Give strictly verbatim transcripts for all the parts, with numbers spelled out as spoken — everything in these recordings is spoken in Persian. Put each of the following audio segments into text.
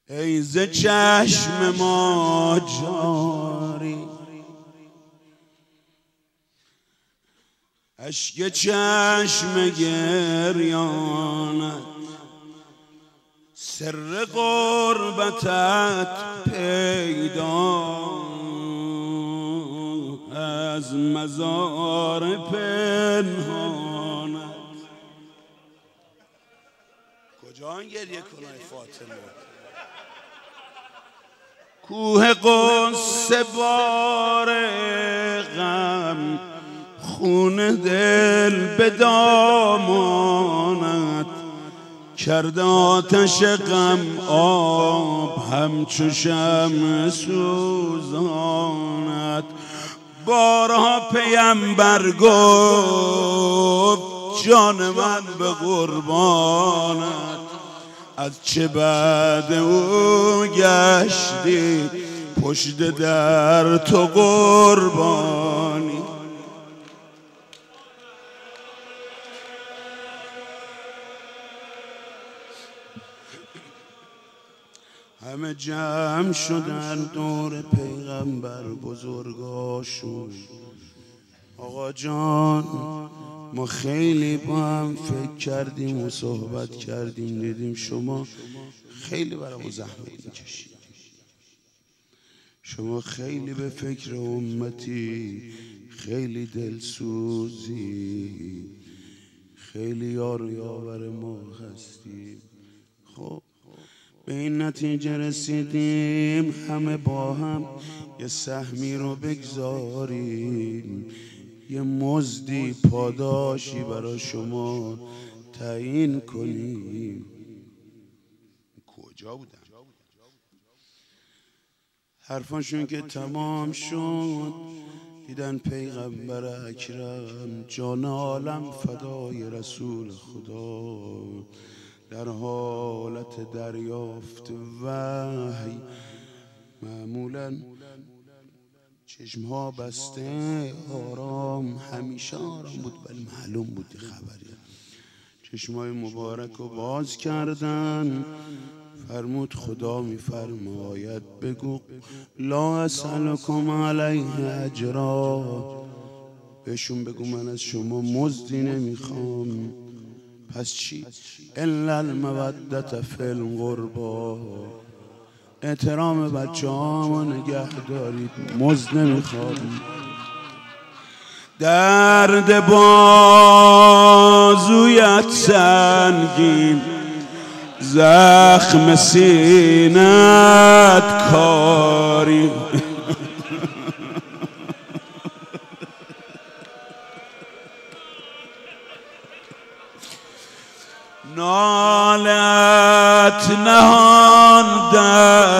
ای ز چشم ما جاری، اشک چشم گریانت، سر غربتت پیدا از مزار پنهانت. کجا گریه کنای فاطمه؟ کوه قصه بار غم، خون دل به دامانت، کرده آتش غم آب همچو شمع سوزانت. بارها پیمبر گفت جان من به قربانت، از چه بعد او گشتی پشت در تو قربانی. همه جمع شدن دور پیغمبر بزرگاشون. آقا جان ما خیلی با هم فکر کردیم و صحبت کردیم، دیدیم شما خیلی برای زحمت میکشید، شما خیلی به فکر امتی، خیلی دلسوزی، خیلی یار و یاور ما هستیم. خب به این نتیجه رسیدیم همه با هم یه سهمی رو بگذاریم، یه مزدی پاداشی برای شما تعیین کنیم. کجا بودن؟ حرفاشون که تمام شد دیدن پیغمبر اکرم جان عالم فدای رسول خدا در حالت دریافت وحی، معمولاً چشمها بسته آرام، همیشه آرام بود ولی معلوم بود خبری. چشمهای مبارک رو باز کردن، فرمود خدا میفرماید بگو لا اسألکم علیه اجرا، بهشون بگو من از شما مزدی نمیخوام. پس چی؟ الا المودة فی القربا، احترام بچه ها نگه دارید، مزد نمیخواد. درد بازویت سنگین، زخم سینت کاری، نالت نهان در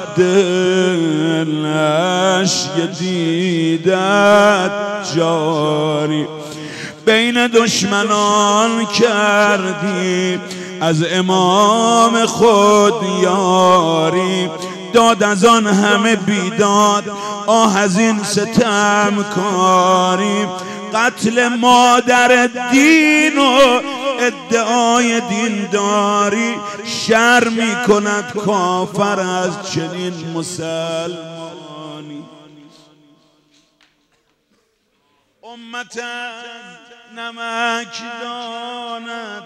دلش یه دیدت جاری، بین دشمنان کردی از امام خود یاری، داد از آن همه بیداد آه از این ستم کاری، قتل مادر دین و ادعای دین داری، شر می کند کافر از چنین مسلمانی. امتن نمک داند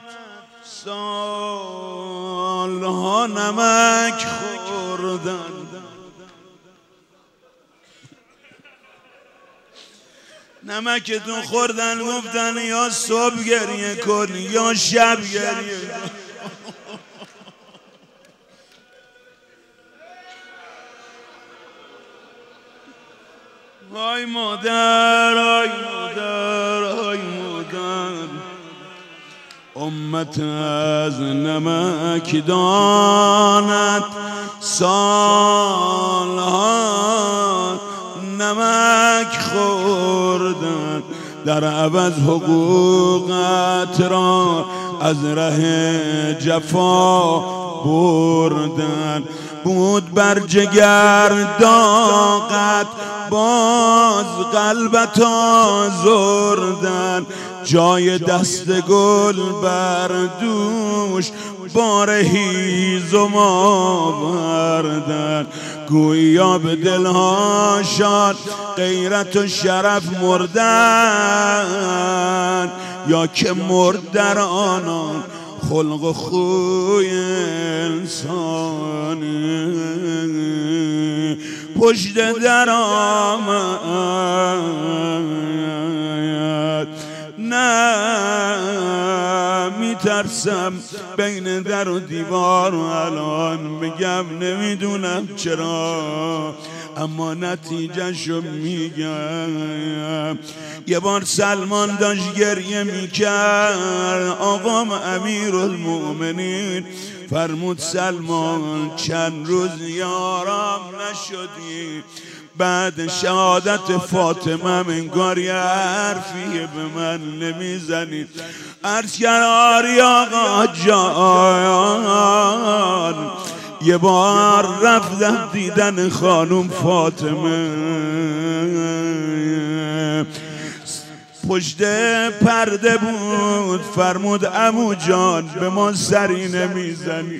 سالها نمک خوردن، نمکتون خوردن گفتن یا صبح گریه کن یا شب گریه کن. وای مادر آی مادر آی مادر، امت از نمک داند سالها نمک خوردن، در عوض حقوقت را از ره جفا بردن، بود بر جگر داغت باز قلبت آزردن، جای دست گل بر دوش بار هیزم آوردن، گویا به دلهاشان غیرت و شرف مردن، یا که مرد در آنان خلق و خوی انسانی. پشت در آمد نه میترسم بین در و دیوار و الان بگم نمیدونم چرا، اما نتیجه شو میگم. یه بار سلمان داشت گریه میکرد، آقام امیرالمؤمنین فرمود سلمان چند روز یارم نشدی، بعد شهادت فاطمه انگار یه حرفی به من نمیزنی. عرض کرد آری آقا جان، یه بار رفتم دیدن خانم فاطمه، پشت پرده بود، فرمود عمو جان به ما سری نمیزنی.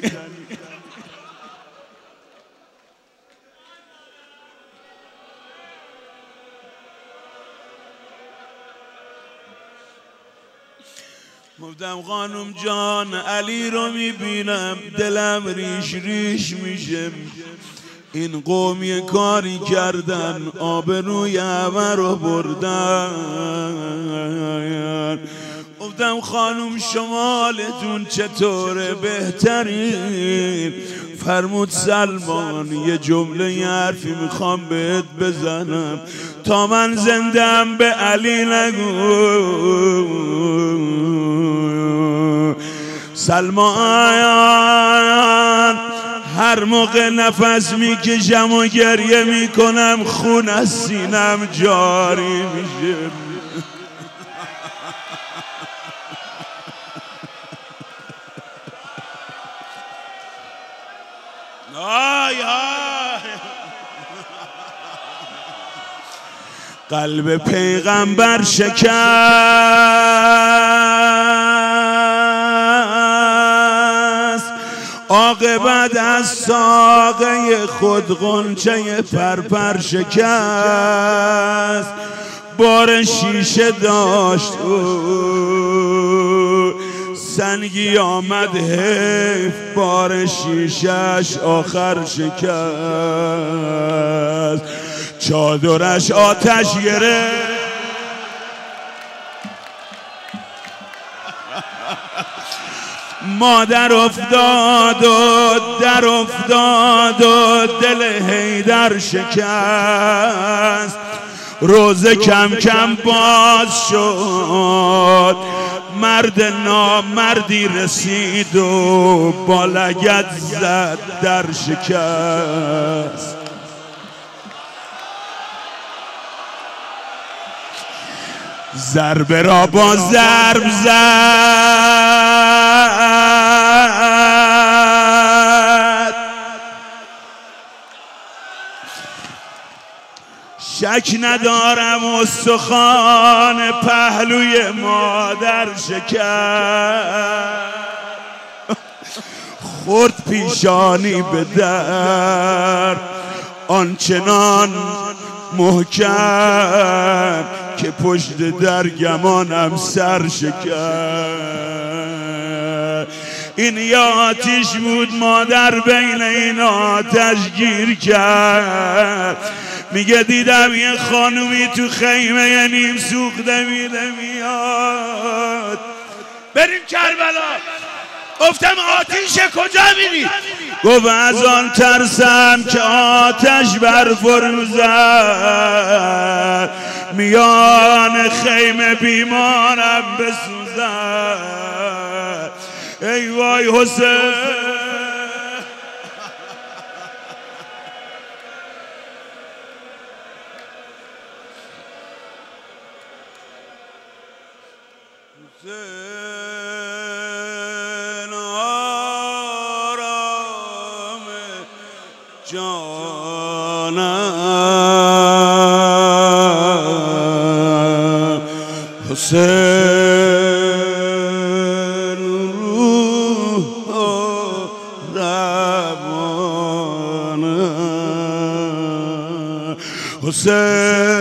گفتم خانم جان علی رو میبینم دلم ریش ریش میشه، این قوم یه کاری کردن آبروی همه رو بردن. گفتم خانم شمالتون چطوره؟ بهترین. فرمود سلمان یه جمله یه حرفی میخوام بهت بزنم، تا من زندم به علی نگو. سلمان هر موقع نفس میکشم و گریه میکنم خون از سینم جاری میشه. آی آی قلب پیغمبر شکست، عاقبت از ساقه خود غنچه پرپر شکست. بار شیشه داشت او سنگی آمد حیف، بار شیشش آخر شکست. چادرش آتش گرفت، مادر افتاد و در افتاد و دل حیدر شکست. روزه کم کم باز شد، مرد نامردی رسید و با لگد زد در شکست. ضربه را با ضرب زد، شک ندارم استخوان پهلوی مادر شکست. خورد پیشانی به در آنچنان محکم که پشت در گمانم سر شکست. این یا آتیش بود مادر بین این آتش گیر کرد. میگه دیدم یه خانومی تو خیمه یه نیم سوخته میده میاد، بریم کربلا. گفتم آتیش کجا میری؟ گفت از آن ترسم که آتش برفروزد، میان خیمه بیمارم بسوزد. ای وای حسین، حسین آرام جانم، حسین روح حسین